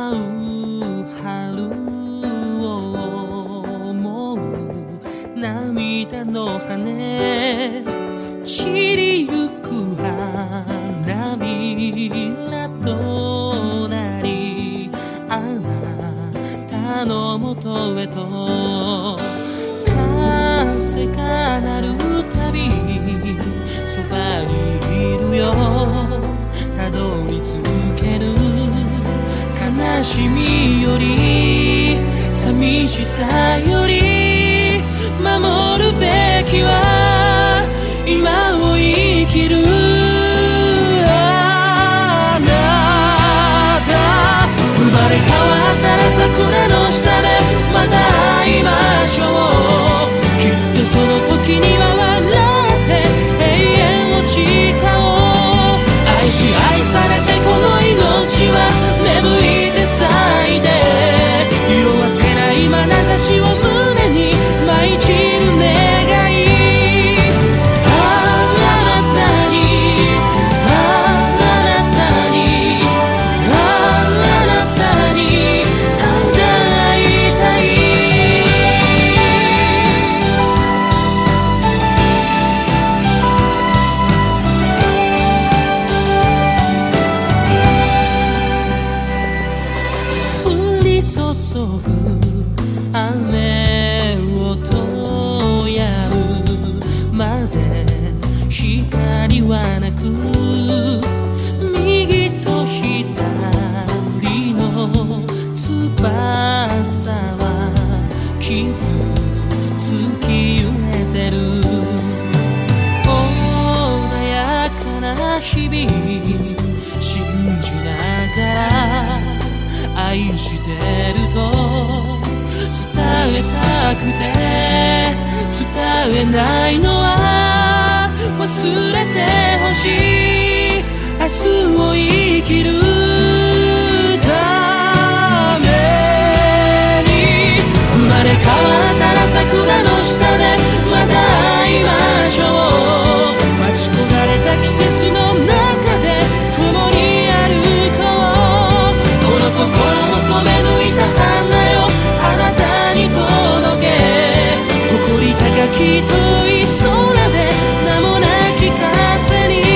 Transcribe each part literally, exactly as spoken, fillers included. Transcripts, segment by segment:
舞う春を思う涙の羽散りゆく花びらとなりあなたのもとへと風が鳴るたびそばにいるよたどり着ける悲しみより寂しさより守るべきは今を生きるあなた生まれ変わったら桜の下でまた会いましょうきっとその時には笑って永遠を誓おう愛し愛されてこの命は芽吹いて咲いて色褪せない眼差しを胸に舞い散る願いあなたにあなたにあなたにただ会いたい降り注ぐ雨音やむまで光はなく右と左の翼は傷つき揺れてる穏やかな日々信じながら愛してると伝えたくて伝えないのは忘れてほしい明日を生きるために生まれ変わったら桜の下でまた会いましょう待ち焦がれた季節の中で共に歩こうこの心も染め抜いた花よあなたに届け誇り高き遠い空で名もなき風に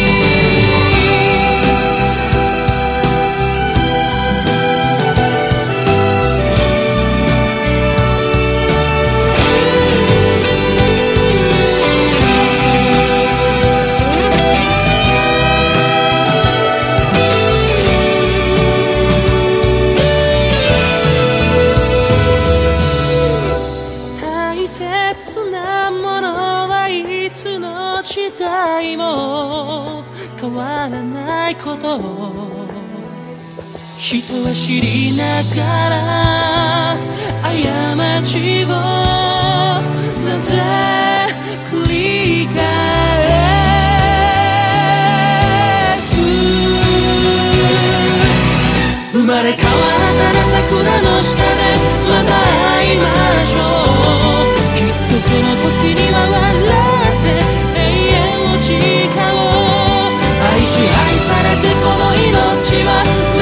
大切なものはいつの時代も変わらないこと人は知りながら過ちをなぜ繰り返す生まれ変わったら桜の下でまた会いましょうきっとその時には笑って永遠を誓おう愛し愛されてこの命は